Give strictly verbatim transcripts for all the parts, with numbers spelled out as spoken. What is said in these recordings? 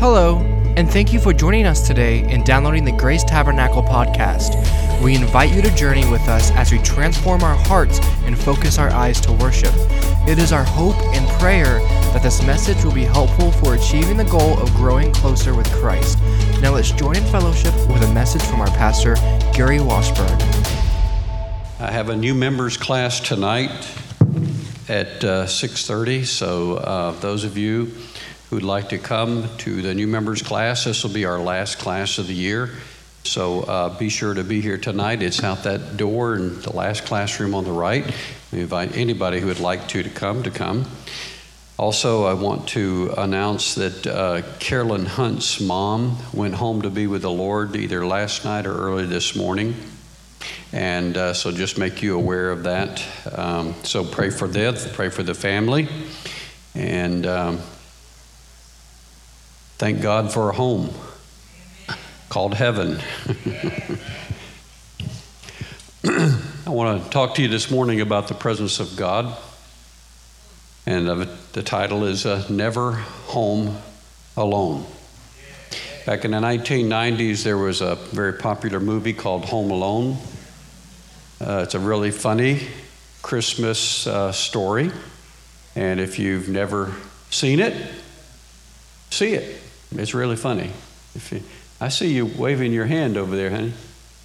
Hello, and thank you for joining us today in downloading the Grace Tabernacle podcast. We invite you to journey with us as we transform our hearts and focus our eyes to worship. It is our hope and prayer that this message will be helpful for achieving the goal of growing closer with Christ. Now let's join in fellowship with a message from our pastor, Gary Washburn. I have a new members class tonight at uh, six thirty, so uh, those of you who'd like to come to the new members class, this will be our last class of the year. So uh, be sure to be here tonight. It's out that door in the last classroom on the right. We invite anybody who would like to to come to come. Also, I want to announce that uh, Carolyn Hunt's mom went home to be with the Lord either last night or early this morning. And uh, so just make you aware of that. Um, so pray for them, pray for the family. And um, thank God for a home called heaven. I want to talk to you this morning about the presence of God. And uh, the title is uh, Never Home Alone. Back in the nineteen nineties, there was a very popular movie called Home Alone. Uh, it's a really funny Christmas uh, story. And if you've never seen it, see it. It's really funny. If you, I see you waving your hand over there, honey.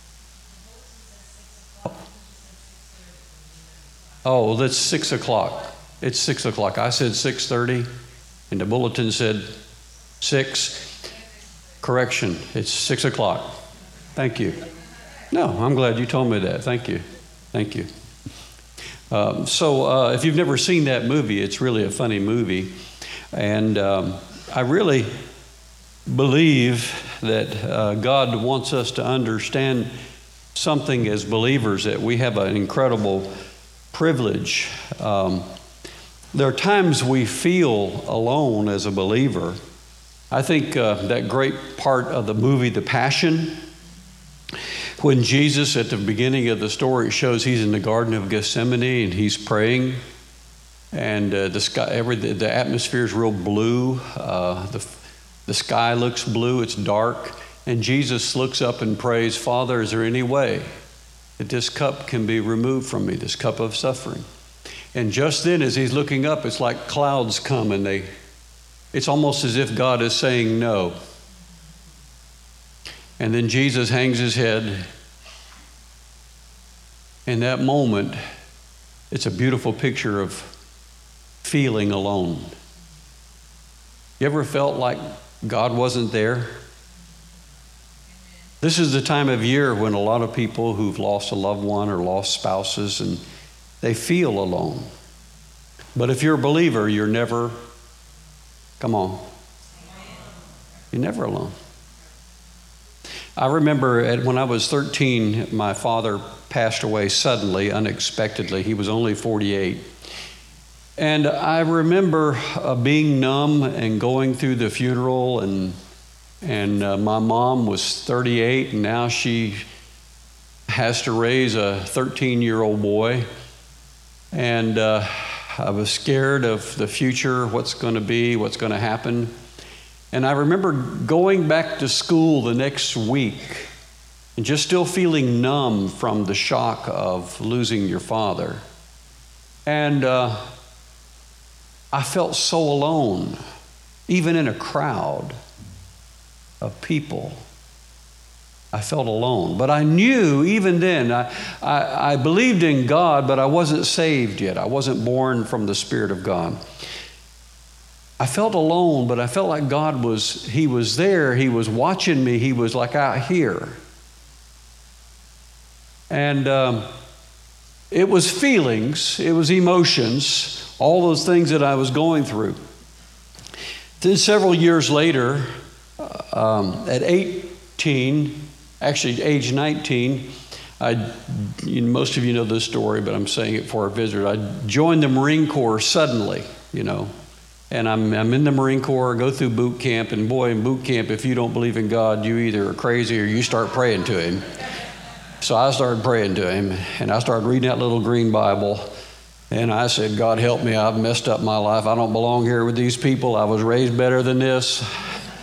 Oh, well, that's six o'clock. It's six o'clock. I said six thirty, and the bulletin said six. Correction, it's six o'clock. Thank you. No, I'm glad you told me that. Thank you. Thank you. Um, so uh, if you've never seen that movie, it's really a funny movie. And um, I really believe that uh, God wants us to understand something as believers, that we have an incredible privilege. Um, there are times we feel alone as a believer. I think uh, that great part of the movie, The Passion, when Jesus, at the beginning of the story, it shows he's in the Garden of Gethsemane and he's praying, and uh, the sky, every the, the atmosphere is real blue. Uh, the the sky looks blue. It's dark, and Jesus looks up and prays, "Father, is there any way that this cup can be removed from me? This cup of suffering?" And just then, as he's looking up, it's like clouds come, and they. It's almost as if God is saying no. And then Jesus hangs his head. In that moment, it's a beautiful picture of feeling alone. You ever felt like God wasn't there? This is the time of year when a lot of people who've lost a loved one or lost spouses, and they feel alone. But if you're a believer, you're never, come on, you're never alone. I remember at, when I was thirteen, my father passed away suddenly, unexpectedly. He was only forty-eight. And I remember uh, being numb and going through the funeral, and and uh, my mom was thirty-eight, and now she has to raise a thirteen-year-old boy. And uh, I was scared of the future, what's going to be, what's going to happen. And I remember going back to school the next week and just still feeling numb from the shock of losing your father. And uh, I felt so alone, even in a crowd of people. I felt alone. But I knew even then, I, I, I believed in God, but I wasn't saved yet. I wasn't born from the Spirit of God. I felt alone, but I felt like God was, He was there. He was watching me. He was like out here. And um, it was feelings, it was emotions, all those things that I was going through. Then several years later, um, at eighteen, actually age nineteen, I, you know, most of you know this story, but I'm saying it for our visitors. I joined the Marine Corps suddenly, you know. And I'm I'm in the Marine Corps, go through boot camp, and boy, in boot camp, if you don't believe in God, you either are crazy or you start praying to Him. So I started praying to Him, and I started reading that little green Bible, and I said, God help me, I've messed up my life. I don't belong here with these people. I was raised better than this.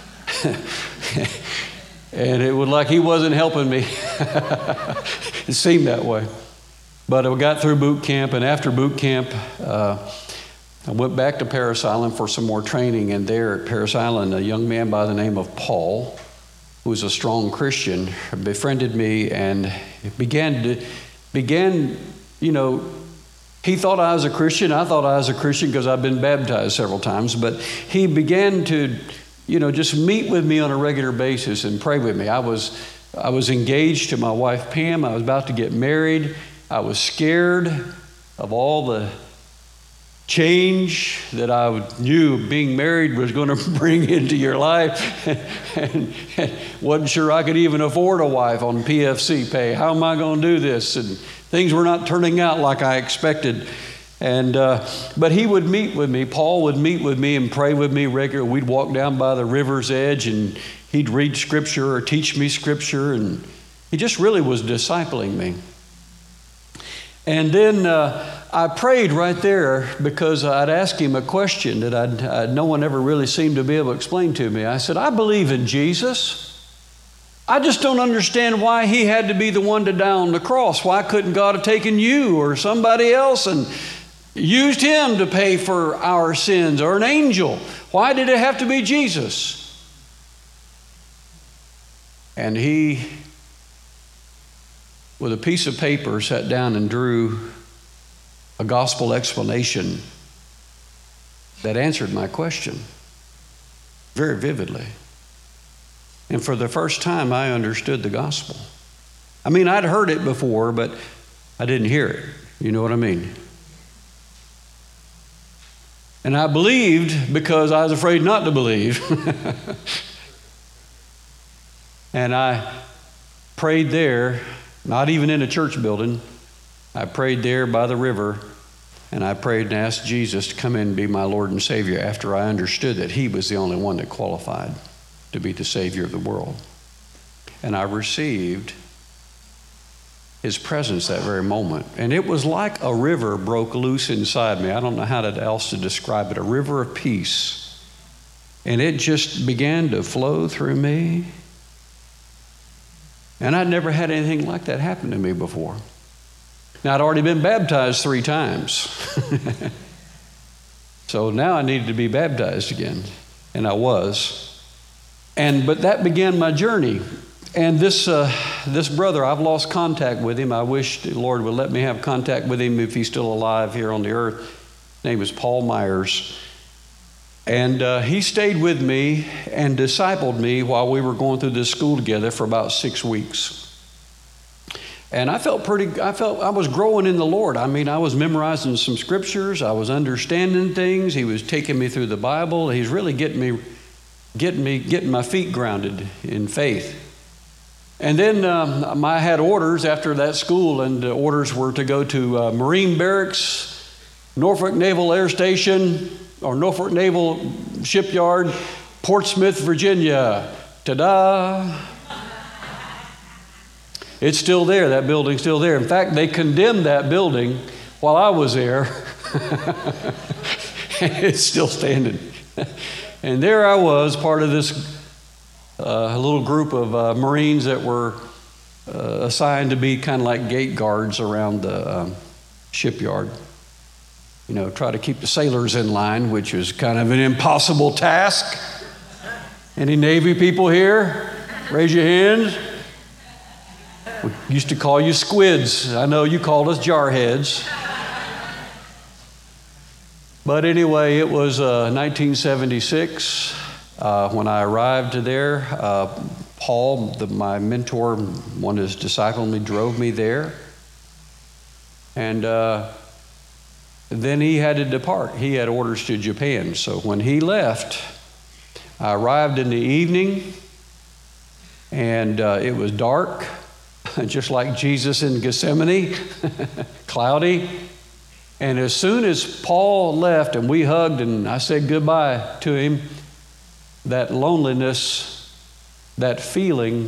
And it was like he wasn't helping me. It seemed that way. But I got through boot camp, and after boot camp, uh, I went back to Parris Island for some more training. And there at Parris Island, a young man by the name of Paul, who was a strong Christian, befriended me and began to, began, you know, he thought I was a Christian. I thought I was a Christian because I've been baptized several times. But he began to, you know, just meet with me on a regular basis and pray with me. I was, I was engaged to my wife, Pam. I was about to get married. I was scared of all the change that I knew being married was going to bring into your life. and, and wasn't sure I could even afford a wife on P F C pay. How am I going to do this? And things were not turning out like I expected. And uh, but he would meet with me. Paul would meet with me and pray with me regularly. We'd walk down by the river's edge, and he'd read scripture or teach me scripture. And he just really was discipling me. And then uh, I prayed right there because I'd asked him a question that I'd, I'd, no one ever really seemed to be able to explain to me. I said, I believe in Jesus. I just don't understand why he had to be the one to die on the cross. Why couldn't God have taken you or somebody else and used him to pay for our sins, or an angel? Why did it have to be Jesus? And he, with a piece of paper, sat down and drew a gospel explanation that answered my question very vividly. And for the first time, I understood the gospel. I mean, I'd heard it before, but I didn't hear it. You know what I mean? And I believed because I was afraid not to believe. And I prayed there, not even in a church building. I prayed there by the river, and I prayed and asked Jesus to come in and be my Lord and Savior after I understood that he was the only one that qualified to be the Savior of the world. And I received his presence that very moment. And it was like a river broke loose inside me. I don't know how to, else to describe it. A river of peace. And it just began to flow through me. And I'd never had anything like that happen to me before. Now, I'd already been baptized three times. So now I needed to be baptized again. And I was. And but that began my journey. And this uh, this brother, I've lost contact with him. I wish the Lord would let me have contact with him if he's still alive here on the earth. His name is Paul Myers. And uh, he stayed with me and discipled me while we were going through this school together for about six weeks. And I felt pretty, I felt I was growing in the Lord. I mean, I was memorizing some scriptures. I was understanding things. He was taking me through the Bible. He's really getting me, getting me, getting my feet grounded in faith. And then um, I had orders after that school, and the orders were to go to uh, Marine Barracks, Norfolk Naval Air Station, or Norfolk Naval Shipyard, Portsmouth, Virginia. Ta-da! It's still there. That building's still there. In fact, they condemned that building while I was there. It's still standing. And there I was, part of this uh, little group of uh, Marines that were uh, assigned to be kind of like gate guards around the um, shipyard. You know, try to keep the sailors in line, which was kind of an impossible task. Any Navy people here? Raise your hands. We used to call you squids. I know you called us jarheads. But anyway, it was uh, nineteen seventy-six uh, when I arrived there. Uh, Paul, the, my mentor, one of his disciples, me, drove me there. And uh, then he had to depart. He had orders to Japan. So when he left, I arrived in the evening, and uh, it was dark, just like Jesus in Gethsemane, cloudy. And as soon as Paul left and we hugged and I said goodbye to him, that loneliness, that feeling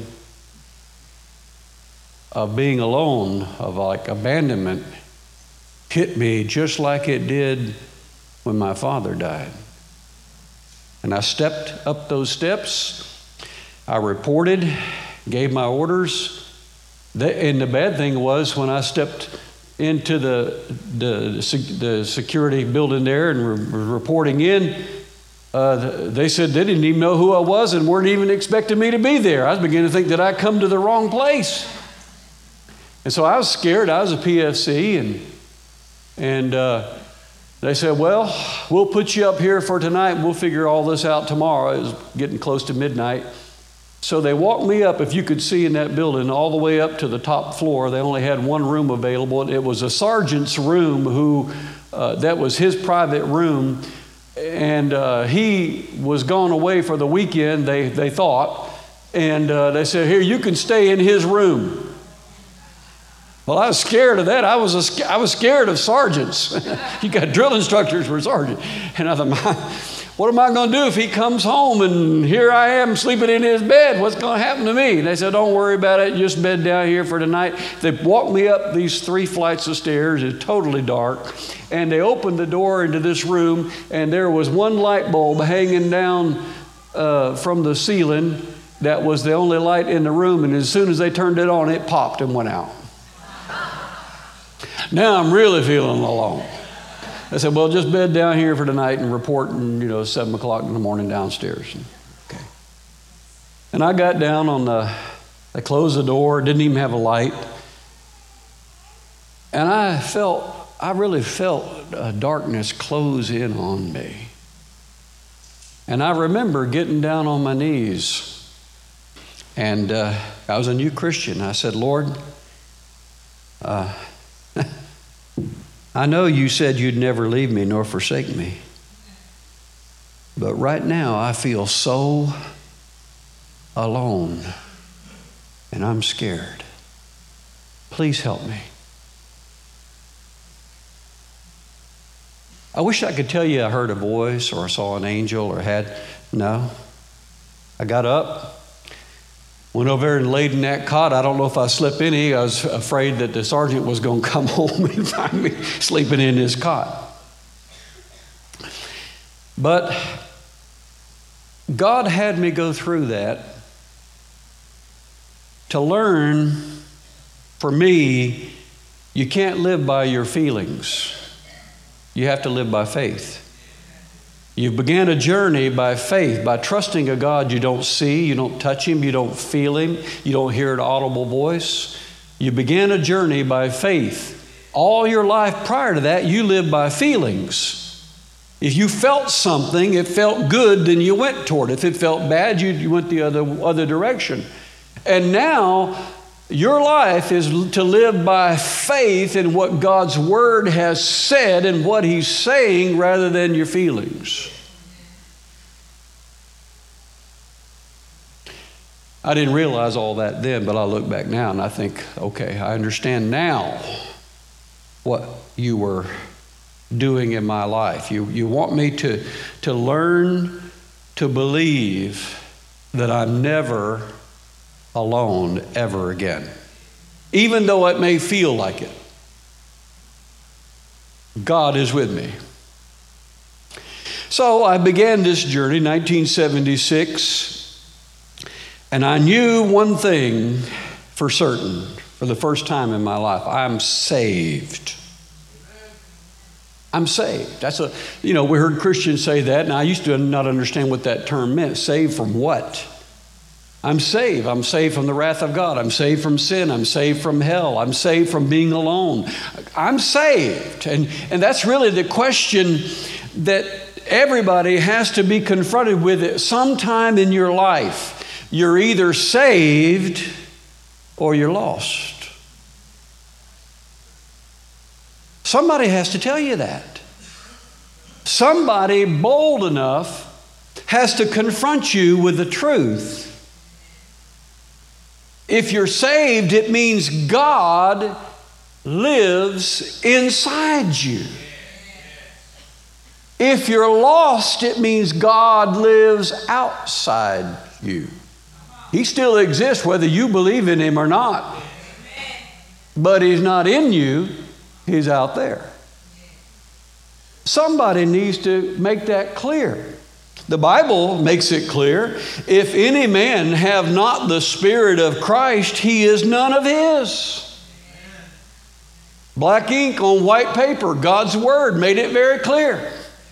of being alone, of like abandonment, hit me just like it did when my father died. And I stepped up those steps I reported, gave my orders. And the bad thing was when I stepped into the, the, the security building there and were reporting in, uh, they said they didn't even know who I was and weren't even expecting me to be there. I was beginning to think that I'd come to the wrong place. And so I was scared. I was a P F C, and, and uh, they said, well, we'll put you up here for tonight and we'll figure all this out tomorrow. It was getting close to midnight. So they walked me up, if you could see in that building, all the way up to the top floor. They only had one room available. It was a sergeant's room who, uh, that was his private room. And uh, he was gone away for the weekend, they, they thought. And uh, they said, here, you can stay in his room. Well, I was scared of that. I was a, I was scared of sergeants. You got drill instructors for sergeants. And I thought, what am I going to do if he comes home and here I am sleeping in his bed? What's going to happen to me? And they said, don't worry about it. Just bed down here for tonight. They walked me up these three flights of stairs. It's totally dark. And they opened the door into this room, and there was one light bulb hanging down uh, from the ceiling. That was the only light in the room. And as soon as they turned it on, it popped and went out. Now I'm really feeling alone. I said, well, just bed down here for tonight and report, and you know, seven o'clock in the morning downstairs. Okay. And I got down on the, I closed the door, didn't even have a light. And I felt, I really felt a darkness close in on me. And I remember getting down on my knees. And uh, I was a new Christian. I said, Lord, uh, I know you said you'd never leave me nor forsake me. But right now I feel so alone and I'm scared. Please help me. I wish I could tell you I heard a voice or I saw an angel or had, no. I got up. Went over there and laid in that cot. I don't know if I slept any. I was afraid that the sergeant was going to come home and find me sleeping in his cot. But God had me go through that to learn, for me, you can't live by your feelings. You have to live by faith. You began a journey by faith, by trusting a God you don't see, you don't touch Him, you don't feel Him, you don't hear an audible voice. You began a journey by faith. All your life prior to that, you lived by feelings. If you felt something, it felt good, then you went toward it. If it felt bad, you, you went the other, other direction. And now, your life is to live by faith in what God's Word has said and what He's saying rather than your feelings. I didn't realize all that then, but I look back now and I think, okay, I understand now what you were doing in my life. You, you want me to, to learn to believe that I'm never alone ever again, even though it may feel like it. God is with me. So I began this journey in nineteen seventy-six, and I knew one thing for certain for the first time in my life. I'm saved. I'm saved. That's a, you know, we heard Christians say that, and I used to not understand what that term meant. Saved from what? I'm saved. I'm saved from the wrath of God. I'm saved from sin. I'm saved from hell. I'm saved from being alone. I'm saved. And, and that's really the question that everybody has to be confronted with at some time in your life. You're either saved or you're lost. Somebody has to tell you that. Somebody bold enough has to confront you with the truth. If you're saved, it means God lives inside you. If you're lost, it means God lives outside you. He still exists whether you believe in Him or not. But He's not in you, He's out there. Somebody needs to make that clear. The Bible makes it clear, if any man have not the Spirit of Christ, he is none of his. Black ink on white paper, God's Word made it very clear.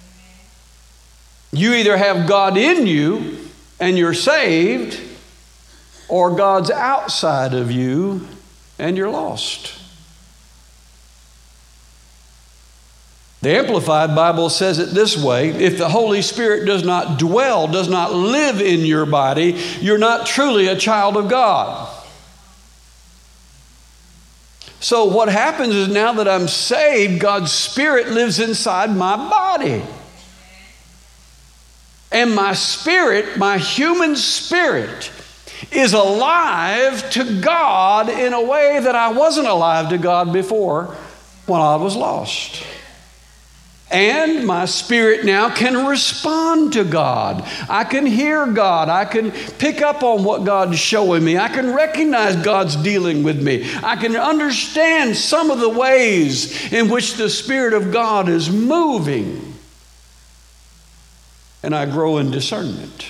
You either have God in you and you're saved, or God's outside of you and you're lost. The Amplified Bible says it this way: if the Holy Spirit does not dwell, does not live in your body, you're not truly a child of God. So what happens is, now that I'm saved, God's Spirit lives inside my body. And my spirit, my human spirit, is alive to God in a way that I wasn't alive to God before when I was lost. And my spirit now can respond to God. I can hear God. I can pick up on what God's showing me. I can recognize God's dealing with me. I can understand some of the ways in which the Spirit of God is moving. And I grow in discernment.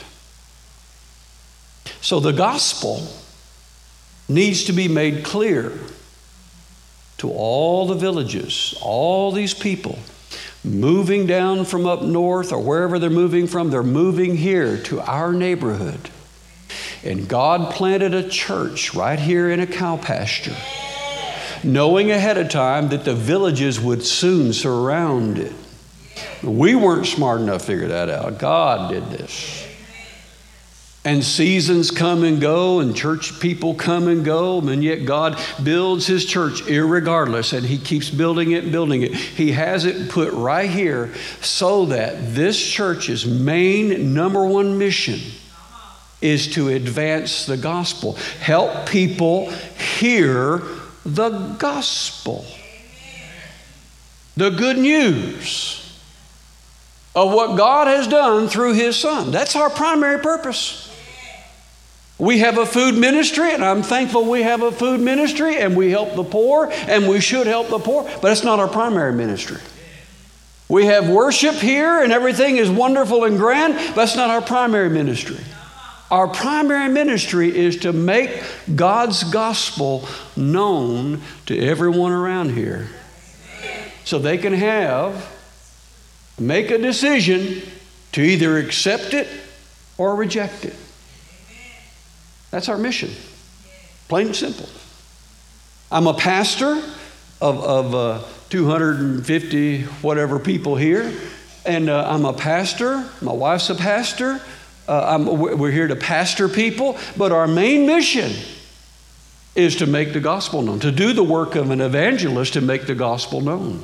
So the gospel needs to be made clear to all the villages, all these people moving down from up north or wherever they're moving from. They're moving here to our neighborhood. And God planted a church right here in a cow pasture, knowing ahead of time that the villages would soon surround it. We weren't smart enough to figure that out. God did this. And seasons come and go, and church people come and go, and yet God builds His church irregardless, and He keeps building it and building it. He has it put right here so that this church's main number one mission is to advance the gospel. Help people hear the gospel. The good news of what God has done through His Son. That's our primary purpose. We have a food ministry, and I'm thankful we have a food ministry, and we help the poor, and we should help the poor, but it's not our primary ministry. We have worship here, and everything is wonderful and grand, but that's not our primary ministry. Our primary ministry is to make God's gospel known to everyone around here, so they can have, make a decision to either accept it or reject it. That's our mission, plain and simple. I'm a pastor of, of uh, two hundred fifty whatever people here, and uh, I'm a pastor. My wife's a pastor. Uh, I'm, we're here to pastor people, but our main mission is to make the gospel known, to do the work of an evangelist to make the gospel known.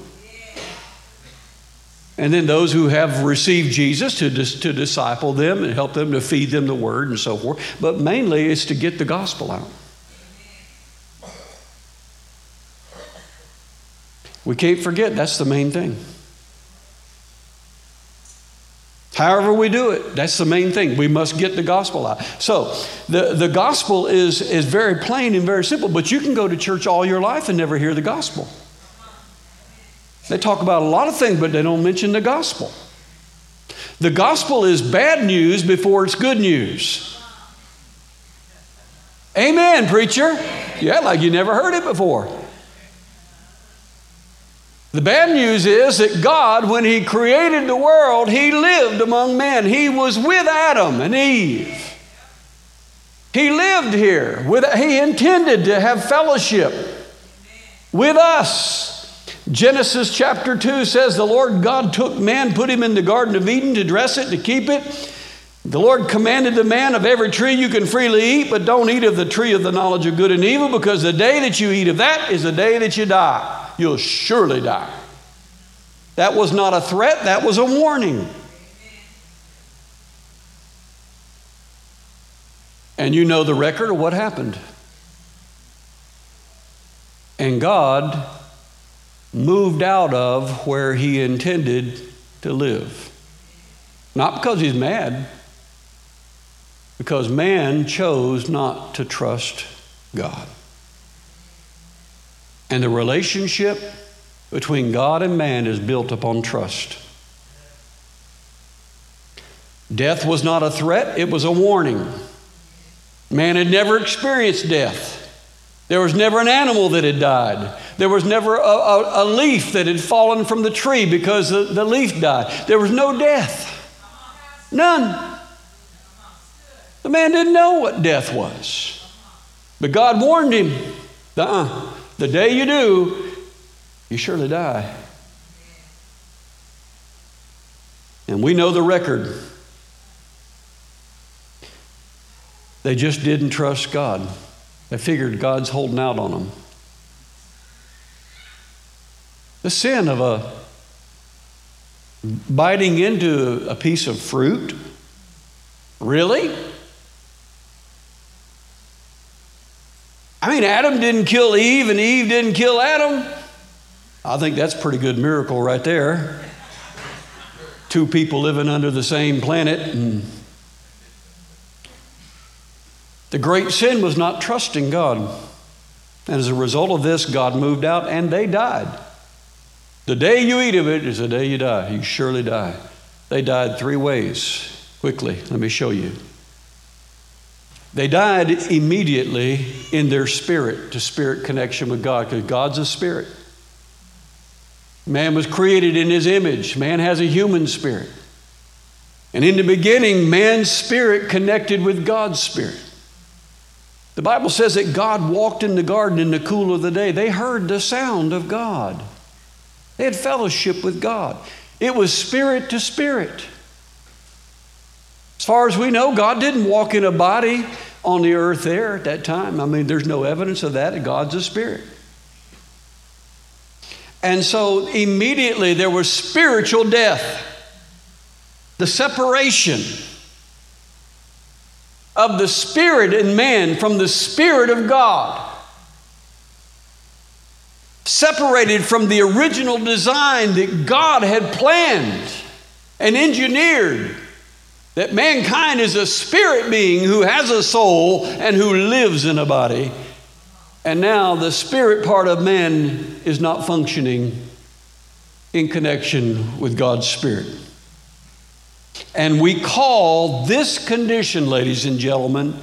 And then those who have received Jesus to, dis- to disciple them and help them to feed them the word and so forth. But mainly it's to get the gospel out. We can't forget that's the main thing. However we do it, that's the main thing. We must get the gospel out. So the, the gospel is, is very plain and very simple, but you can go to church all your life and never hear the gospel. They talk about a lot of things, but they don't mention the gospel. The gospel is bad news before it's good news. Amen, preacher. Yeah, like you never heard it before. The bad news is that God, when He created the world, He lived among men. He was with Adam and Eve. He lived here. With, he intended to have fellowship with us. Genesis chapter two says the Lord God took man, put him in the Garden of Eden to dress it, to keep it. The Lord commanded the man, of every tree you can freely eat, but don't eat of the tree of the knowledge of good and evil, because the day that you eat of that is the day that you die. You'll surely die. That was not a threat, that was a warning. And you know the record of what happened. And God moved out of where He intended to live. Not because He's mad, because man chose not to trust God. And the relationship between God and man is built upon trust. Death was not a threat, it was a warning. Man had never experienced death. There was never an animal that had died. There was never a, a, a leaf that had fallen from the tree because the, the leaf died. There was no death. None. The man didn't know what death was. But God warned him, uh-uh, the day you do, you surely die. And we know the record. They just didn't trust God. They figured God's holding out on them. The sin of a biting into a piece of fruit. Really? I mean, Adam didn't kill Eve and Eve didn't kill Adam. I think that's a pretty good miracle right there. Two people living under the same planet. And the great sin was not trusting God. And as a result of this, God moved out and they died. The day you eat of it is the day you die. You surely die. They died three ways. Quickly, let me show you. They died immediately in their spirit, to spirit connection with God, because God's a spirit. Man was created in his image. Man has a human spirit. And in the beginning, man's spirit connected with God's spirit. The Bible says that God walked in the garden in the cool of the day. They heard the sound of God. They had fellowship with God. It was spirit to spirit. As far as we know, God didn't walk in a body on the earth there at that time. I mean, there's no evidence of that. God's a spirit. And so immediately there was spiritual death. The separation of the spirit in man from the Spirit of God. Separated from the original design that God had planned and engineered. That mankind is a spirit being who has a soul and who lives in a body. And now the spirit part of man is not functioning in connection with God's Spirit. And we call this condition, ladies and gentlemen,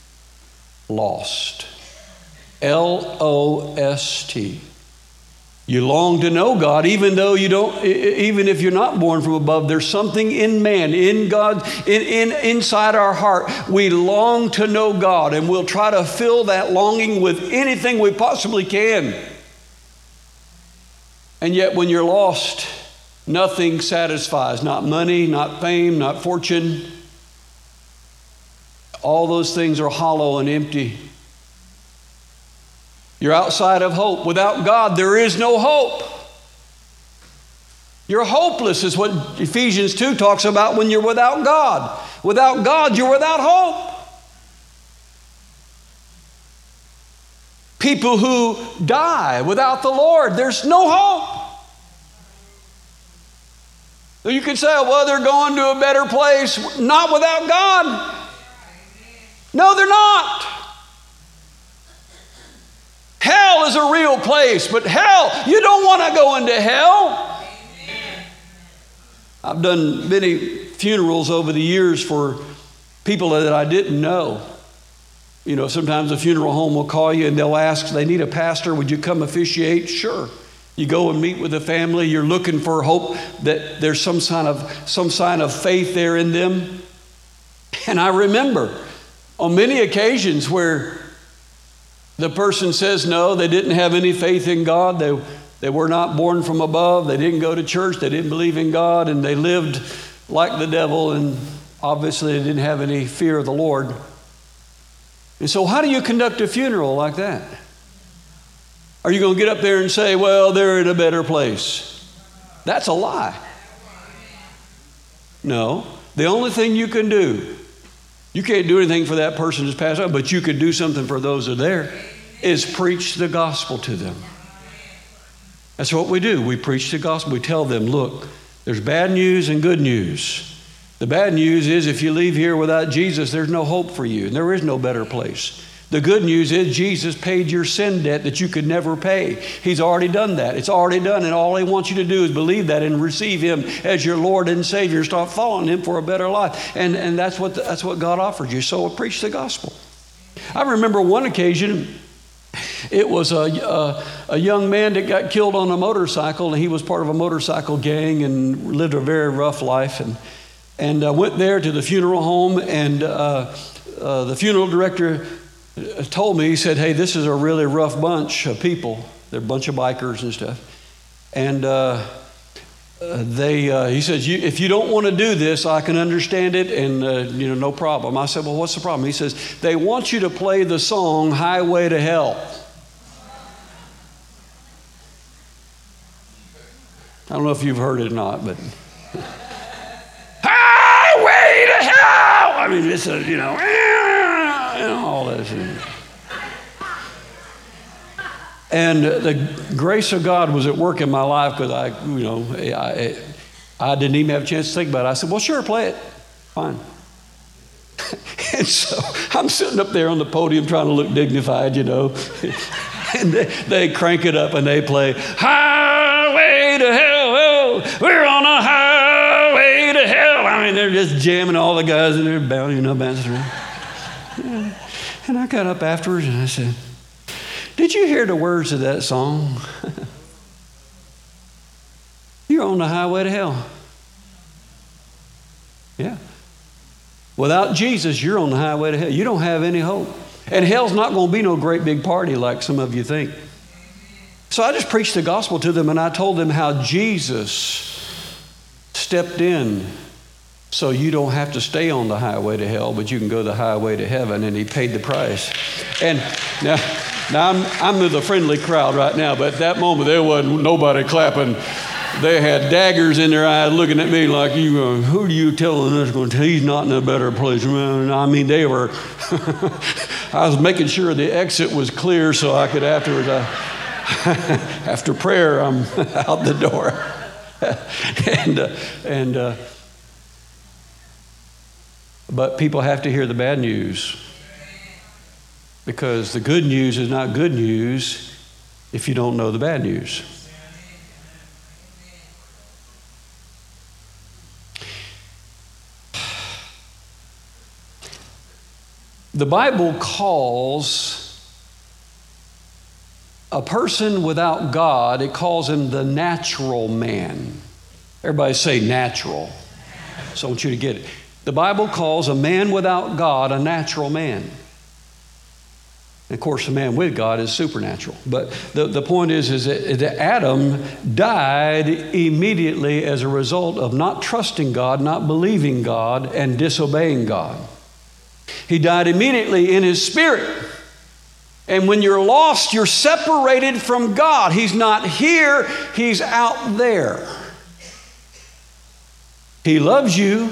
lost. L O S T. You long to know God, even though you don't, even if you're not born from above, there's something in man, in God, in, in inside our heart. We long to know God, and we'll try to fill that longing with anything we possibly can. And yet when you're lost, nothing satisfies. Not money, not fame, not fortune. All those things are hollow and empty. You're outside of hope. Without God, there is no hope. You're hopeless is what Ephesians two talks about when you're without God. Without God, you're without hope. People who die without the Lord, there's no hope. You can say, well, they're going to a better place. Not without God. No, they're not. Hell is a real place, but hell, you don't want to go into hell. I've done many funerals over the years for people that I didn't know. You know, sometimes a funeral home will call you and they'll ask, they need a pastor, would you come officiate? Sure. You go and meet with the family, you're looking for hope that there's some sign of some sign of faith there in them. And I remember on many occasions where the person says no, they didn't have any faith in God. They, they were not born from above. They didn't go to church. They didn't believe in God. And they lived like the devil. And obviously they didn't have any fear of the Lord. And so how do you conduct a funeral like that? Are you going to get up there and say, well, they're in a better place? That's a lie. No. The only thing you can do, you can't do anything for that person who's passed on, but you could do something for those who are there, is preach the gospel to them. That's what we do. We preach the gospel. We tell them, look, there's bad news and good news. The bad news is if you leave here without Jesus, there's no hope for you, and there is no better place. The good news is Jesus paid your sin debt that you could never pay. He's already done that. It's already done, and all he wants you to do is believe that and receive him as your Lord and Savior. Start following him for a better life. And, and that's what the, that's what God offered you. So preach the gospel. I remember one occasion, it was a, a, a young man that got killed on a motorcycle, and he was part of a motorcycle gang and lived a very rough life. And, and I went there to the funeral home, and uh, uh, the funeral director told me, he said, hey, this is a really rough bunch of people. They're a bunch of bikers and stuff. And uh, they, uh, he says, you, if you don't want to do this, I can understand it, and uh, you know, no problem. I said, well, what's the problem? He says, they want you to play the song Highway to Hell. I don't know if you've heard it or not, but Highway to Hell. I mean, it's a, you know, and all this. And the grace of God was at work in my life, because I, you know, I, I didn't even have a chance to think about it. I said, well, sure, play it. Fine. And so I'm sitting up there on the podium trying to look dignified, you know. And they, they crank it up and they play, Highway to Hell. Oh, we're on a highway to hell. I mean, they're just jamming all the guys in there, bouncing, you know, bouncing around. And I got up afterwards and I said, did you hear the words of that song? You're on the highway to hell. Yeah. Without Jesus, you're on the highway to hell. You don't have any hope. And hell's not going to be no great big party like some of you think. So I just preached the gospel to them, and I told them how Jesus stepped in so you don't have to stay on the highway to hell, but you can go the highway to heaven, and he paid the price. And now, now I'm, I'm with a friendly crowd right now, but at that moment there wasn't nobody clapping. They had daggers in their eyes looking at me like, you, uh, who are you telling us going to tell? He's not in a better place. I mean, they were, I was making sure the exit was clear so I could afterwards, uh, after prayer, I'm out the door. and, uh, and, uh, but people have to hear the bad news, because the good news is not good news if you don't know the bad news. The Bible calls a person without God, it calls him the natural man. Everybody say natural. So I want you to get it. The Bible calls a man without God a natural man. And of course, a man with God is supernatural. But the, the point is, is that, that Adam died immediately as a result of not trusting God, not believing God, and disobeying God. He died immediately in his spirit. And when you're lost, you're separated from God. He's not here, he's out there. He loves you.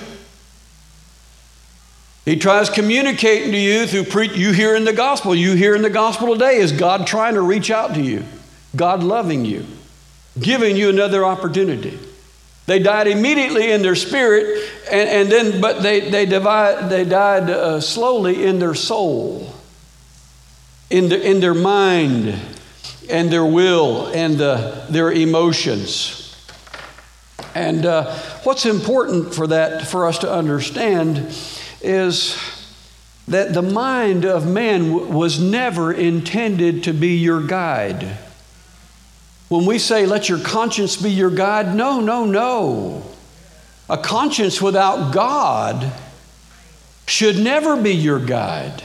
He tries communicating to you through pre- you hear in the gospel. You hear in the gospel today is God trying to reach out to you. God loving you. Giving you another opportunity. They died immediately in their spirit, and, and then, but they they divide, they died uh, slowly in their soul, in the, in their mind, and their will, and uh, their emotions. And uh, what's important for that, for us to understand, is that the mind of man w- was never intended to be your guide. When we say, let your conscience be your guide, no, no, no. A conscience without God should never be your guide.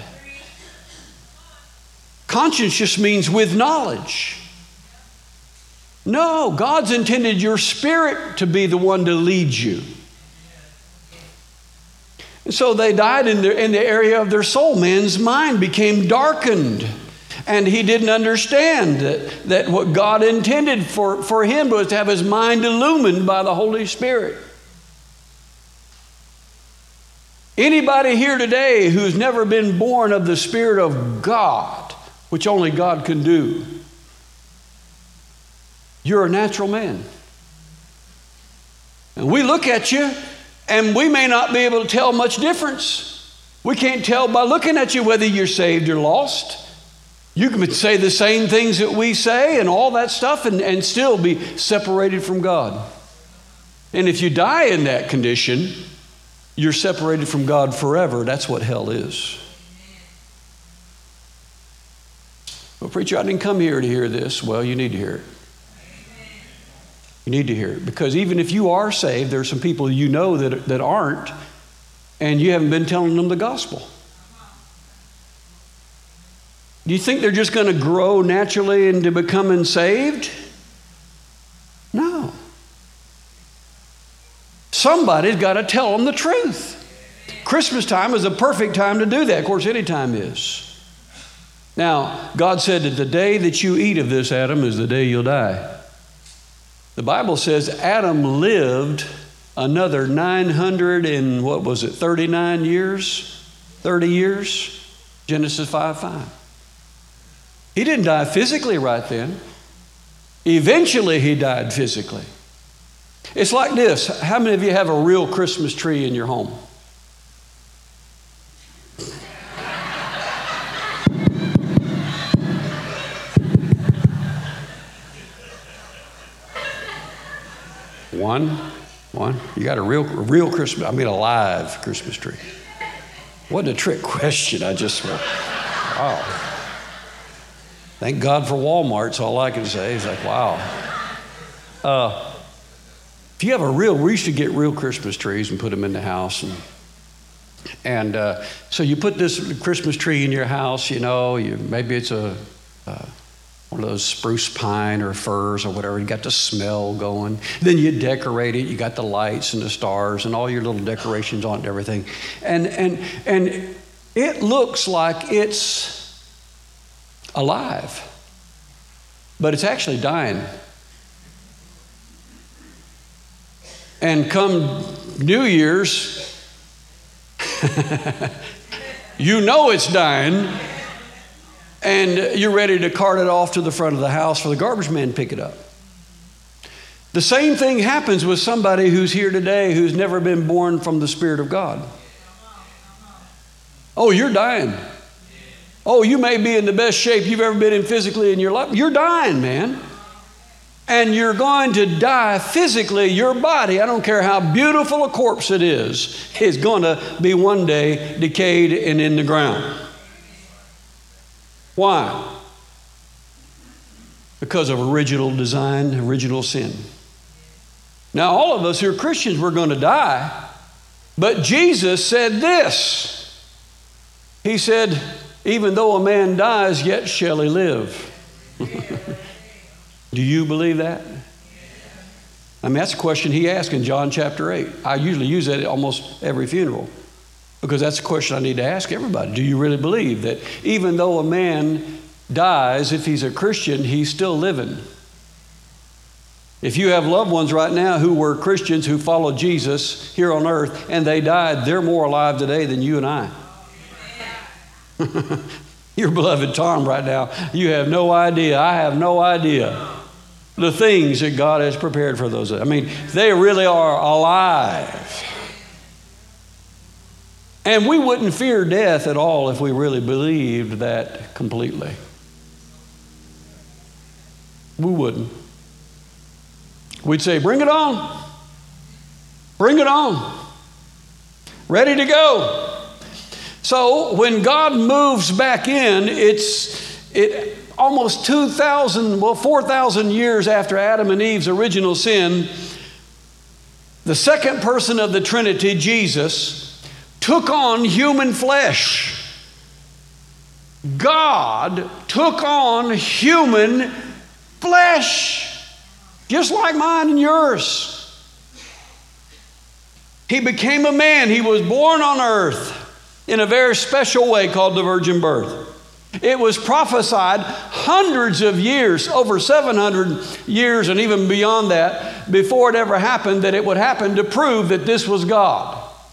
Conscience just means with knowledge. No, God's intended your spirit to be the one to lead you. And so they died in the, in the area of their soul. Man's mind became darkened. And he didn't understand that, that what God intended for, for him was to have his mind illumined by the Holy Spirit. Anybody here today who's never been born of the Spirit of God, which only God can do, you're a natural man. And we look at you, and we may not be able to tell much difference. We can't tell by looking at you whether you're saved or lost. You can say the same things that we say and all that stuff and, and still be separated from God. And if you die in that condition, you're separated from God forever. That's what hell is. Well, preacher, I didn't come here to hear this. Well, you need to hear it. You need to hear it. Because even if you are saved, there are some people you know that, that aren't, and you haven't been telling them the gospel. Do you think they're just going to grow naturally into becoming saved? No. Somebody's got to tell them the truth. Christmas time is a perfect time to do that. Of course, any time is. Now, God said that the day that you eat of this, Adam, is the day you'll die. The Bible says Adam lived another nine hundred and what was it, thirty-nine years? thirty years? Genesis five five. He didn't die physically right then. Eventually he died physically. It's like this. How many of you have a real Christmas tree in your home? One, one. You got a real, a real Christmas, I mean a live Christmas tree. What a trick question. I just, wow. Thank God for Walmart, that's all I can say. It's like, wow. Uh, if you have a real, we used to get real Christmas trees and put them in the house. And, and uh, so you put this Christmas tree in your house, you know, you, maybe it's a, uh, one of those spruce pine or firs or whatever. You got the smell going. Then you decorate it. You got the lights and the stars and all your little decorations on it and everything. And, and, and it looks like it's alive, but it's actually dying. And come New Year's, you know it's dying, and you're ready to cart it off to the front of the house for the garbage man to pick it up. The same thing happens with somebody who's here today who's never been born from the Spirit of God. Oh, you're dying. Oh, you may be in the best shape you've ever been in physically in your life. You're dying, man. And you're going to die physically. Your body, I don't care how beautiful a corpse it is, is going to be one day decayed and in the ground. Why? Because of original design, original sin. Now, all of us who are Christians, we're going to die. But Jesus said this. He said, even though a man dies, yet shall he live. Do you believe that? I mean, that's a question he asked in John chapter eight. I usually use that at almost every funeral because that's a question I need to ask everybody. Do you really believe that even though a man dies, if he's a Christian, he's still living? If you have loved ones right now who were Christians who followed Jesus here on earth and they died, they're more alive today than you and I. Your beloved Tom right now, you have no idea. I have no idea the things that God has prepared for those. I mean, they really are alive. And we wouldn't fear death at all if we really believed that completely. We wouldn't. We'd say, bring it on. Bring it on. Ready to go. So when God moves back in, it's it almost two thousand, well, four thousand years after Adam and Eve's original sin, the second person of the Trinity, Jesus, took on human flesh. God took on human flesh, just like mine and yours. He became a man. He was born on earth in a very special way called the virgin birth. It was prophesied hundreds of years, over seven hundred years and even beyond that, before it ever happened, that it would happen to prove that this was God.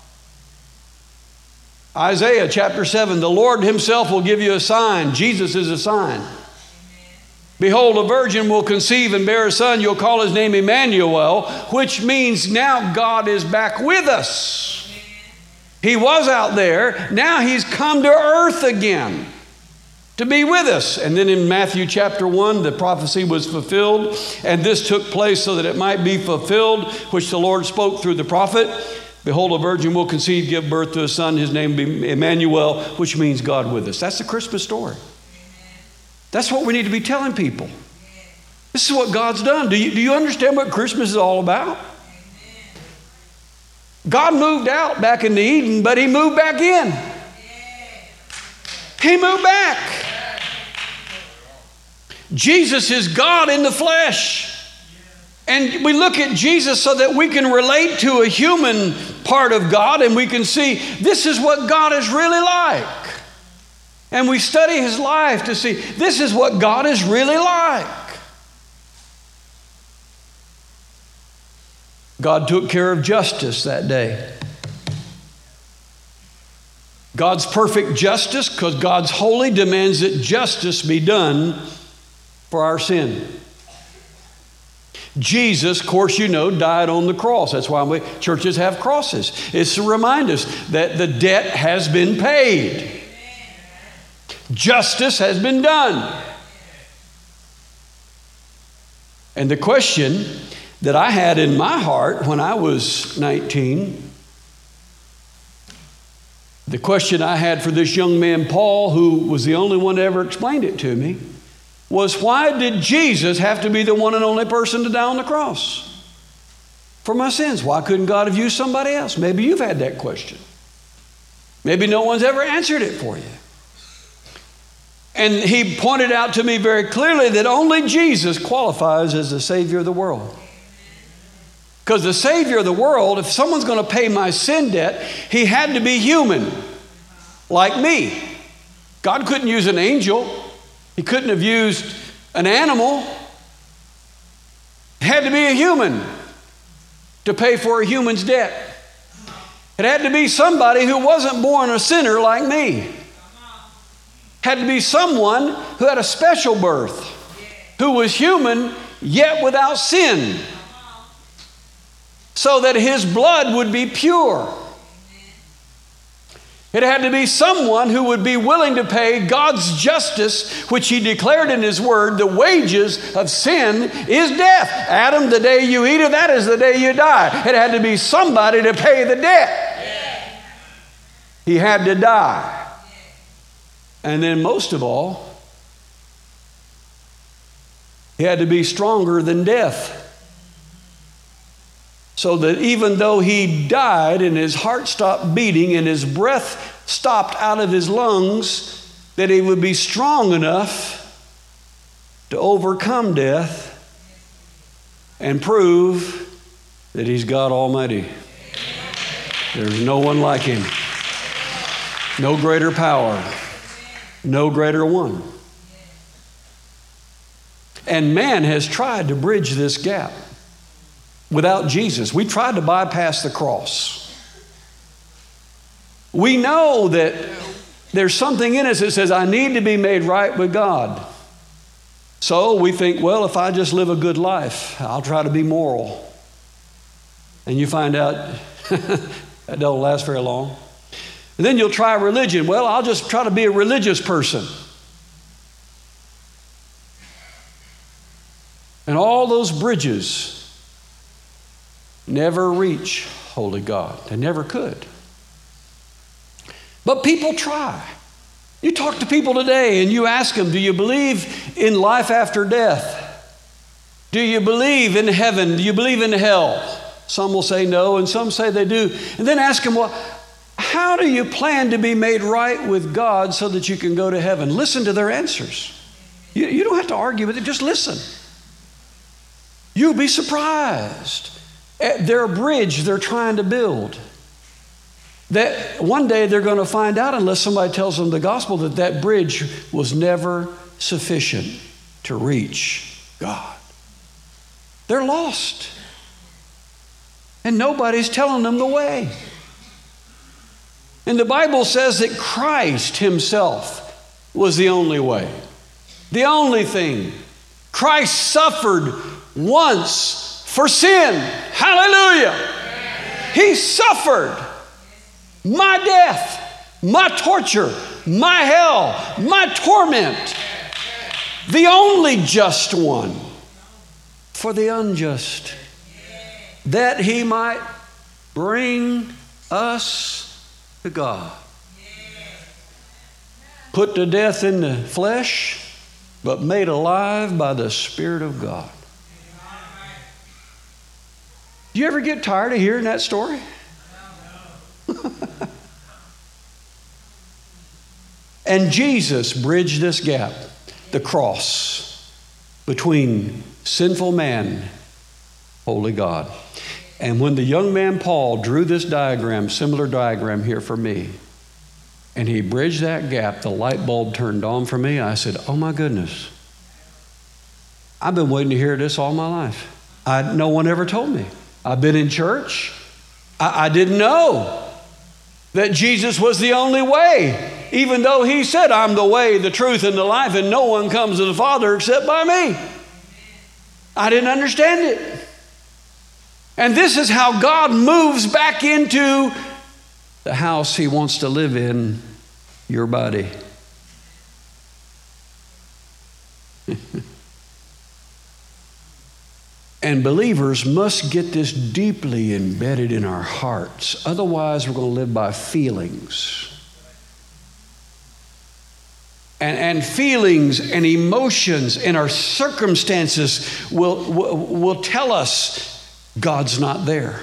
Isaiah chapter seven, the Lord himself will give you a sign. Jesus is a sign. Behold, a virgin will conceive and bear a son. You'll call his name Emmanuel, which means now God is back with us. He was out there. Now he's come to earth again to be with us. And then in Matthew chapter one, the prophecy was fulfilled. And this took place so that it might be fulfilled, which the Lord spoke through the prophet. Behold, a virgin will conceive, give birth to a son. His name will be Emmanuel, which means God with us. That's the Christmas story. That's what we need to be telling people. This is what God's done. Do you, do you understand what Christmas is all about? God moved out back into Eden, but he moved back in. He moved back. Jesus is God in the flesh. And we look at Jesus so that we can relate to a human part of God, and we can see this is what God is really like. And we study his life to see this is what God is really like. God took care of justice that day. God's perfect justice, because God's holy, demands that justice be done for our sin. Jesus, of course, you know, died on the cross. That's why we, churches have crosses. It's to remind us that the debt has been paid. Justice has been done. And the question that I had in my heart when I was nineteen, the question I had for this young man, Paul, who was the only one that ever explained it to me, was why did Jesus have to be the one and only person to die on the cross for my sins? Why couldn't God have used somebody else? Maybe you've had that question. Maybe no one's ever answered it for you. And he pointed out to me very clearly that only Jesus qualifies as the Savior of the world. Because the Savior of the world, if someone's going to pay my sin debt, he had to be human, like me. God couldn't use an angel. He couldn't have used an animal. It had to be a human to pay for a human's debt. It had to be somebody who wasn't born a sinner like me. It had to be someone who had a special birth, who was human yet without sin, so that his blood would be pure. It had to be someone who would be willing to pay God's justice, which he declared in his word, the wages of sin is death. Adam, the day you eat of that is the day you die. It had to be somebody to pay the debt. He had to die. And then most of all, he had to be stronger than death. So that even though he died and his heart stopped beating and his breath stopped out of his lungs, that he would be strong enough to overcome death and prove that he's God Almighty. There's no one like him. No greater power. No greater one. And man has tried to bridge this gap. Without Jesus, we tried to bypass the cross. We know that there's something in us that says, I need to be made right with God. So we think, well, if I just live a good life, I'll try to be moral. And you find out that don't last very long. And then you'll try religion. Well, I'll just try to be a religious person. And all those bridges never reach holy God. They never could. But people try. You talk to people today and you ask them, do you believe in life after death? Do you believe in heaven? Do you believe in hell? Some will say no, and some say they do. And then ask them, well, how do you plan to be made right with God so that you can go to heaven? Listen to their answers. You, you don't have to argue with it, just listen. You'll be surprised at their bridge they're trying to build. That one day they're going to find out, unless somebody tells them the gospel, that that bridge was never sufficient to reach God. They're lost. And nobody's telling them the way. And the Bible says that Christ himself was the only way. The only thing. Christ suffered once for sin. Hallelujah. He suffered. my death, my torture, my hell, my torment. The only just one for the unjust, that he might bring us to God. Put to death in the flesh, but made alive by the Spirit of God. Do you ever get tired of hearing that story? And Jesus bridged this gap, the cross, between sinful man, holy God. And when the young man Paul drew this diagram, similar diagram here for me, and he bridged that gap, the light bulb turned on for me. I said, oh my goodness, I've been waiting to hear this all my life. I, no one ever told me. I've been in church. I, I didn't know that Jesus was the only way, even though he said, I'm the way, the truth, and the life, and no one comes to the Father except by me. I didn't understand it. And this is how God moves back into the house he wants to live in, your body. And believers must get this deeply embedded in our hearts. Otherwise, we're going to live by feelings. And, and feelings and emotions and our circumstances will, will, will tell us God's not there.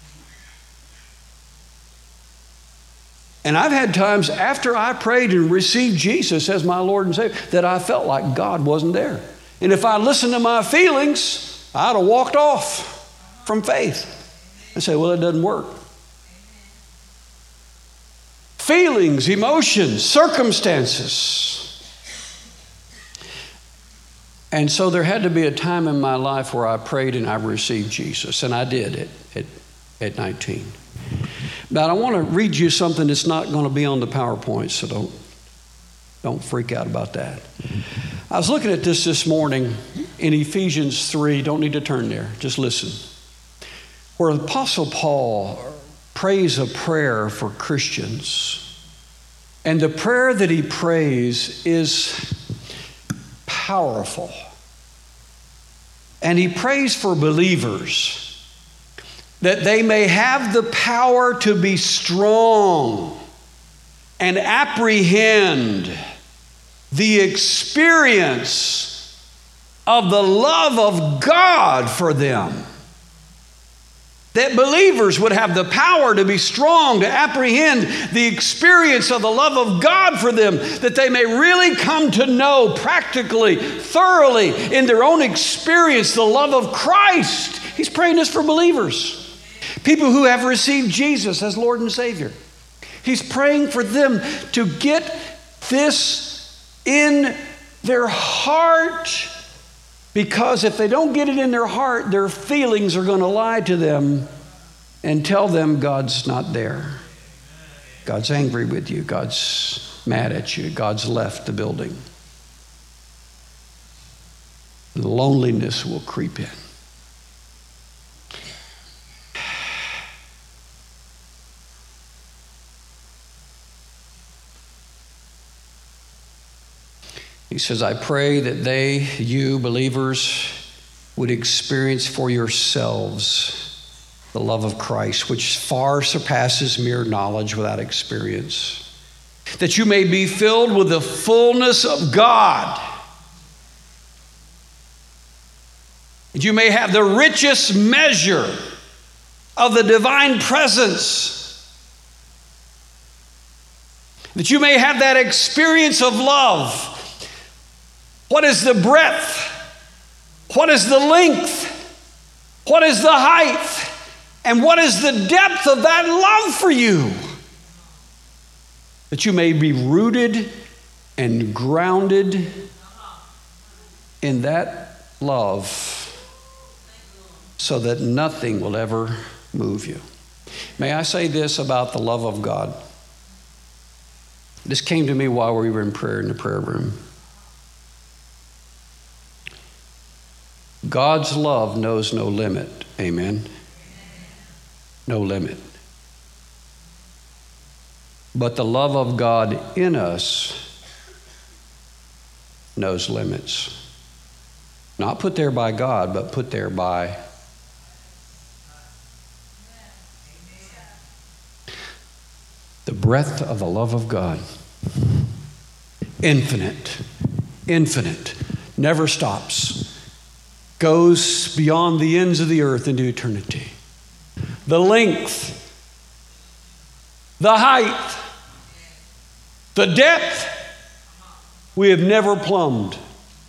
And I've had times after I prayed and received Jesus as my Lord and Savior that I felt like God wasn't there. And if I listened to my feelings, I'd have walked off from faith and say, well, it doesn't work. Feelings, emotions, circumstances. And so there had to be a time in my life where I prayed and I received Jesus. And I did it at, at nineteen. Now, I want to read you something that's not going to be on the PowerPoint, so don't, don't freak out about that. I was looking at this this morning in Ephesians three. Don't need to turn there. Just listen. Where the Apostle Paul prays a prayer for Christians. And the prayer that he prays is powerful. And he prays for believers that they may have the power to be strong and apprehend the experience of the love of God for them. That believers would have the power to be strong, to apprehend the experience of the love of God for them, that they may really come to know practically, thoroughly, in their own experience, the love of Christ. He's praying this for believers. People who have received Jesus as Lord and Savior. He's praying for them to get this in their heart, because if they don't get it in their heart, their feelings are going to lie to them and tell them God's not there. God's angry with you. God's mad at you. God's left the building. Loneliness will creep in. He says, I pray that they, you believers, would experience for yourselves the love of Christ, which far surpasses mere knowledge without experience. That you may be filled with the fullness of God. That you may have the richest measure of the divine presence. That you may have that experience of love. What is the breadth? What is the length? What is the height? And what is the depth of that love for you? That you may be rooted and grounded in that love so that nothing will ever move you. May I say this about the love of God? This came to me while we were in prayer in the prayer room. God's love knows no limit. Amen. No limit. But the love of God in us knows limits. Not put there by God, but put there by the breadth of the love of God. Infinite, infinite, never stops, goes beyond the ends of the earth into eternity. The length, the height, the depth, we have never plumbed.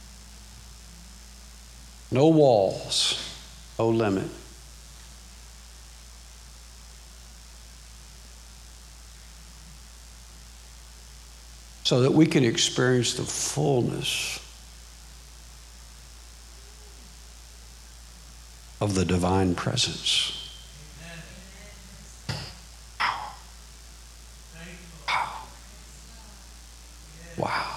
No walls, no limit. So that we can experience the fullness of the divine presence. Wow. Wow. Wow.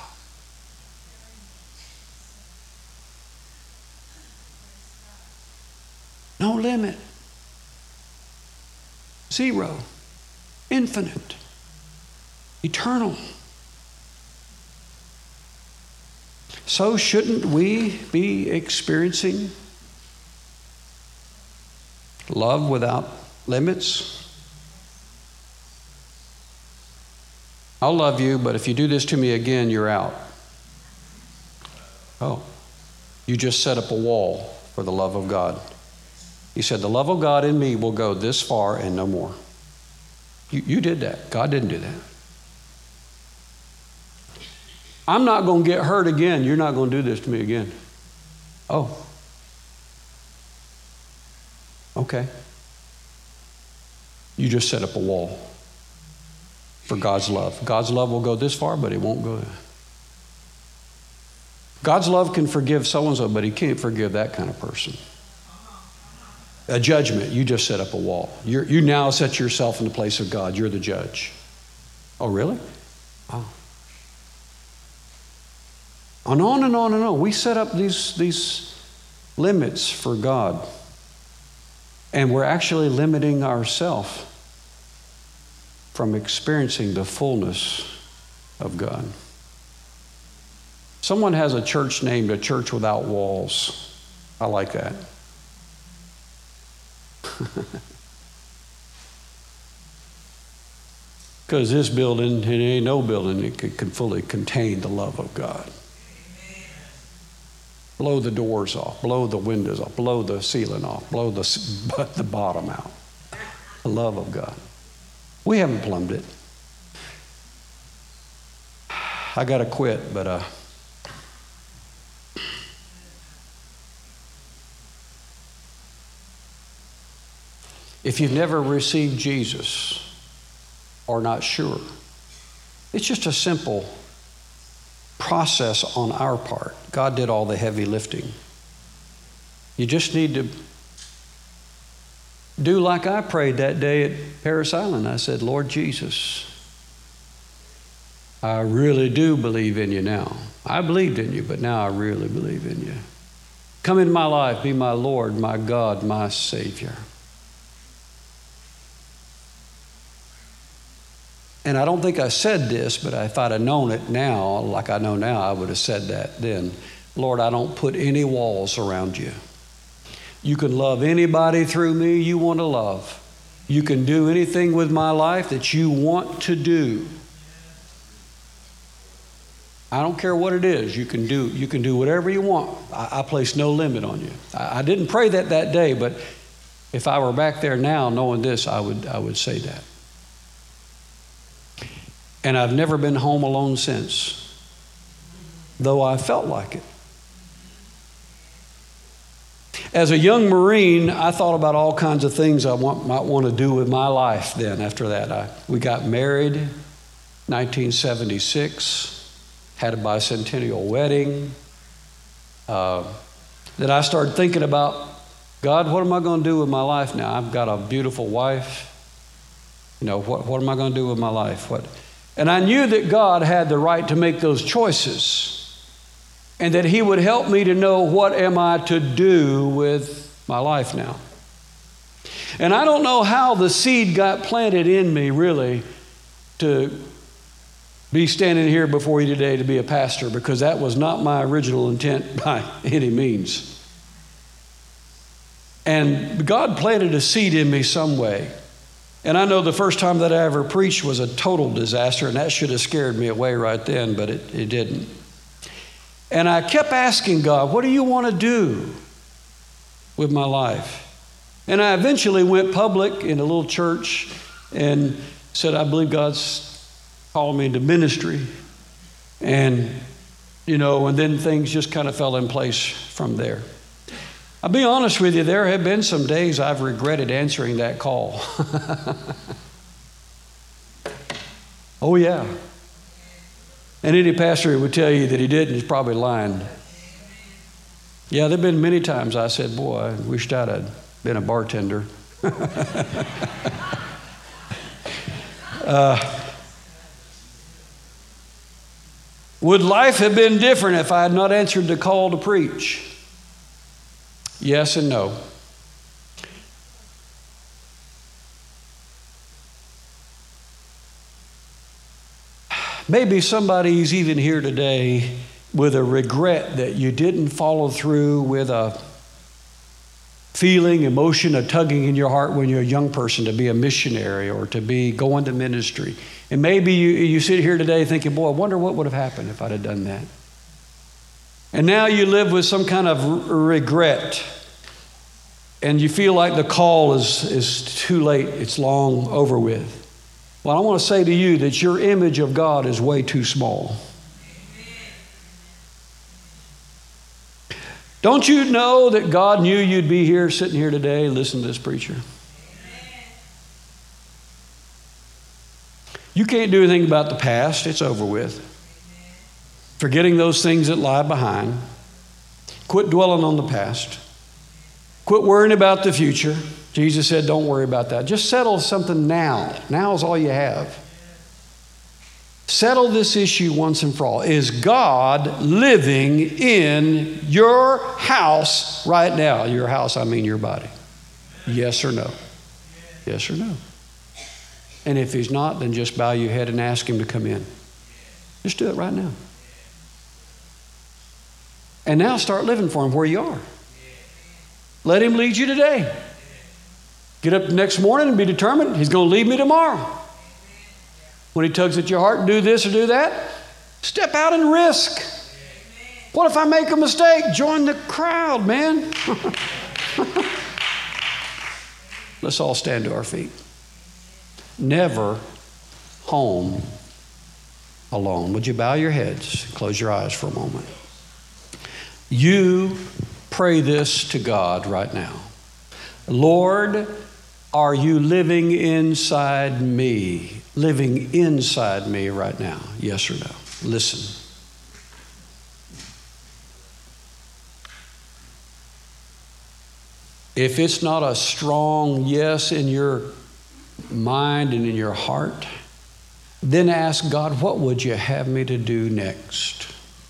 No limit. Zero. Infinite. Eternal. So shouldn't we be experiencing love without limits? I'll love you, but if you do this to me again, you're out. Oh, you just set up a wall for the love of God. He said, the love of God in me will go this far and no more. You, you did that. God didn't do that. I'm not going to get hurt again. You're not going to do this to me again. Oh. Okay. You just set up a wall for God's love. God's love will go this far, but it won't go there. God's love can forgive so-and-so, but he can't forgive that kind of person. A judgment, you just set up a wall. You're, you now set yourself in the place of God. You're the judge. Oh, really? Oh. And on and on and on. We set up these, these limits for God. And we're actually limiting ourselves from experiencing the fullness of God. Someone has a church named A Church Without Walls. I like that. Because this building, it ain't no building that can, can fully contain the love of God. Blow the doors off, blow the windows off, blow the ceiling off, blow the, the bottom out. The love of God. We haven't plumbed it. I got to quit, but uh, if you've never received Jesus or not sure, it's just a simple process on our part. God did all the heavy lifting. You just need to do like I prayed that day at Paris Island. I said, Lord Jesus, I really do believe in you now. I believed in you, but now I really believe in you. Come into my life, be my Lord, my God, my Savior. And I don't think I said this, but if I'd have known it now, like I know now, I would have said that then. Lord, I don't put any walls around you. You can love anybody through me you want to love. You can do anything with my life that you want to do. I don't care what it is. You can do, you can do whatever you want. I, I place no limit on you. I, I didn't pray that that day, but if I were back there now knowing this, I would, I would say that. And I've never been home alone since, though I felt like it. As a young Marine, I thought about all kinds of things I want, might want to do with my life then after that. I, we got married in nineteen seventy-six, had a bicentennial wedding. Uh, then I started thinking about, God, what am I going to do with my life now? I've got a beautiful wife. You know, what, what am I going to do with my life? What? And I knew that God had the right to make those choices and that he would help me to know what am I to do with my life now. And I don't know how the seed got planted in me, really, to be standing here before you today to be a pastor, because that was not my original intent by any means. And God planted a seed in me some way. And I know the first time that I ever preached was a total disaster, and that should have scared me away right then, but it, it didn't. And I kept asking God, what do you want to do with my life? And I eventually went public in a little church and said, I believe God's called me into ministry. And, you know, and then things just kind of fell in place from there. I'll be honest with you, there have been some days I've regretted answering that call. Oh, yeah. And any pastor who would tell you that he didn't is probably lying. Yeah, there have been many times I said, boy, I wished I'd have been a bartender. uh, would life have been different if I had not answered the call to preach? Yes and no. Maybe somebody's even here today with a regret that you didn't follow through with a feeling, emotion, a tugging in your heart when you're a young person to be a missionary or to be going to ministry. And maybe you, you sit here today thinking, boy, I wonder what would have happened if I'd have done that. And now you live with some kind of regret, and you feel like the call is, is too late, it's long over with. Well, I want to say to you that your image of God is way too small. Don't you know that God knew you'd be here, sitting here today, listening to this preacher? You can't do anything about the past. It's over with. Forgetting those things that lie behind. Quit dwelling on the past. Quit worrying about the future. Jesus said, don't worry about that. Just settle something now. Now is all you have. Settle this issue once and for all. Is God living in your house right now? Your house, I mean your body. Yes or no? Yes or no? And if he's not, then just bow your head and ask him to come in. Just do it right now. And now start living for him where you are. Let him lead you today. Get up the next morning and be determined, he's going to lead me tomorrow. When he tugs at your heart, do this or do that, step out and risk. What if I make a mistake? Join the crowd, man. Let's all stand to our feet. Never home alone. Would you bow your heads, close your eyes for a moment? You pray this to God right now. Lord, are you living inside me? Living inside me right now? Yes or no? Listen. If it's not a strong yes in your mind and in your heart, then ask God, what would you have me to do next?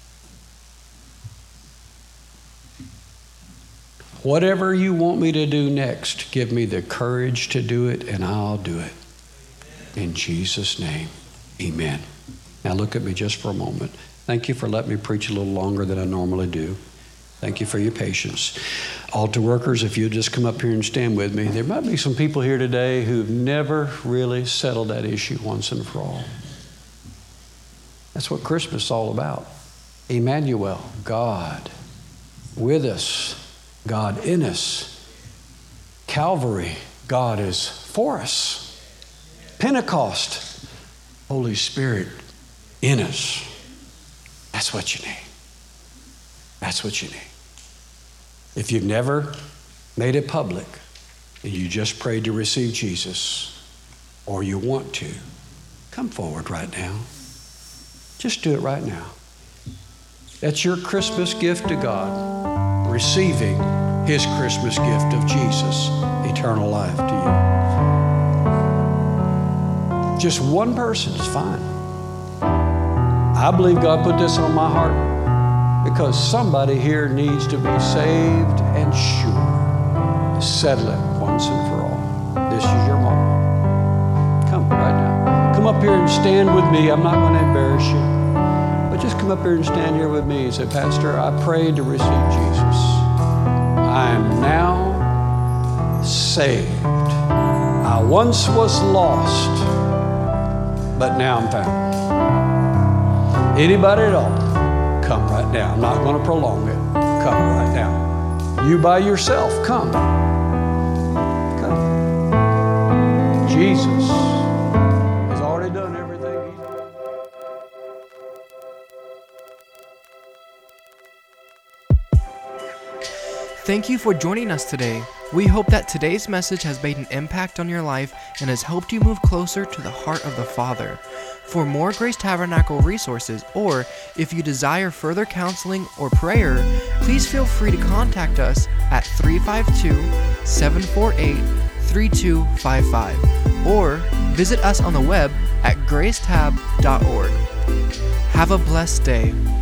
Whatever you want me to do next, give me the courage to do it, and I'll do it. In Jesus' name, amen. Now look at me just for a moment. Thank you for letting me preach a little longer than I normally do. Thank you for your patience. Altar workers, if you'll just come up here and stand with me. There might be some people here today who've never really settled that issue once and for all. That's what Christmas is all about. Emmanuel, God with us, God in us. Calvary, God is for us. Pentecost, Holy Spirit in us. That's what you need. That's what you need. If you've never made it public and you just prayed to receive Jesus, or you want to, come forward right now. Just do it right now. That's your Christmas gift to God, receiving his Christmas gift of Jesus, eternal life to you. Just one person is fine. I believe God put this on my heart because somebody here needs to be saved and sure. Settle it once and for all. This is your moment. Come right now. Come up here and stand with me. I'm not going to embarrass you. But just come up here and stand here with me and say, Pastor, I prayed to receive Jesus. I am now saved. I once was lost, but now I'm found. Anybody at all, come right now. I'm not going to prolong it. Come right now. You by yourself, come. Come. Jesus has already done everything He's done. Thank you for joining us today. We hope that today's message has made an impact on your life and has helped you move closer to the heart of the Father. For more Grace Tabernacle resources, or if you desire further counseling or prayer, please feel free to contact us at three five two, seven four eight, three two five five or visit us on the web at grace tab dot org. Have a blessed day.